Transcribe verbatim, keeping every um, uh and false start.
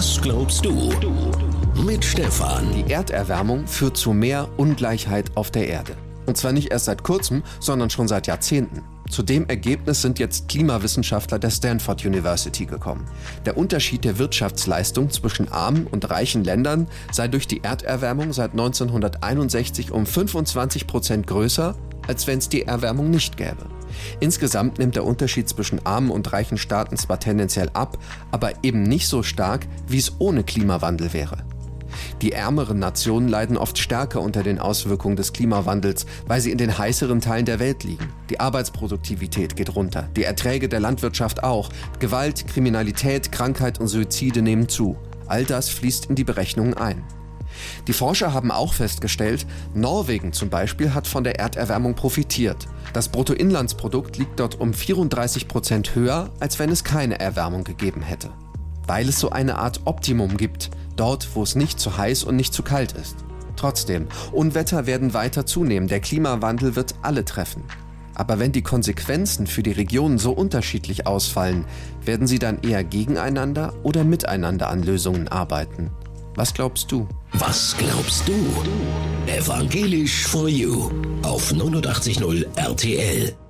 Was glaubst du? Mit Stefan. Die Erderwärmung führt zu mehr Ungleichheit auf der Erde. Und zwar nicht erst seit kurzem, sondern schon seit Jahrzehnten. Zu dem Ergebnis sind jetzt Klimawissenschaftler der Stanford University gekommen. Der Unterschied der Wirtschaftsleistung zwischen armen und reichen Ländern sei durch die Erderwärmung seit neunzehnhunderteinundsechzig um fünfundzwanzig Prozent größer, als wenn es die Erwärmung nicht gäbe. Insgesamt nimmt der Unterschied zwischen armen und reichen Staaten zwar tendenziell ab, aber eben nicht so stark, wie es ohne Klimawandel wäre. Die ärmeren Nationen leiden oft stärker unter den Auswirkungen des Klimawandels, weil sie in den heißeren Teilen der Welt liegen. Die Arbeitsproduktivität geht runter, die Erträge der Landwirtschaft auch. Gewalt, Kriminalität, Krankheit und Suizide nehmen zu. All das fließt in die Berechnungen ein. Die Forscher haben auch festgestellt, Norwegen zum Beispiel hat von der Erderwärmung profitiert. Das Bruttoinlandsprodukt liegt dort um vierunddreißig Prozent höher, als wenn es keine Erwärmung gegeben hätte. Weil es so eine Art Optimum gibt, dort wo es nicht zu heiß und nicht zu kalt ist. Trotzdem, Unwetter werden weiter zunehmen, der Klimawandel wird alle treffen. Aber wenn die Konsequenzen für die Regionen so unterschiedlich ausfallen, werden sie dann eher gegeneinander oder miteinander an Lösungen arbeiten? Was glaubst du? Was glaubst du? Evangelisch for You auf neunundachtzig Komma null R T L.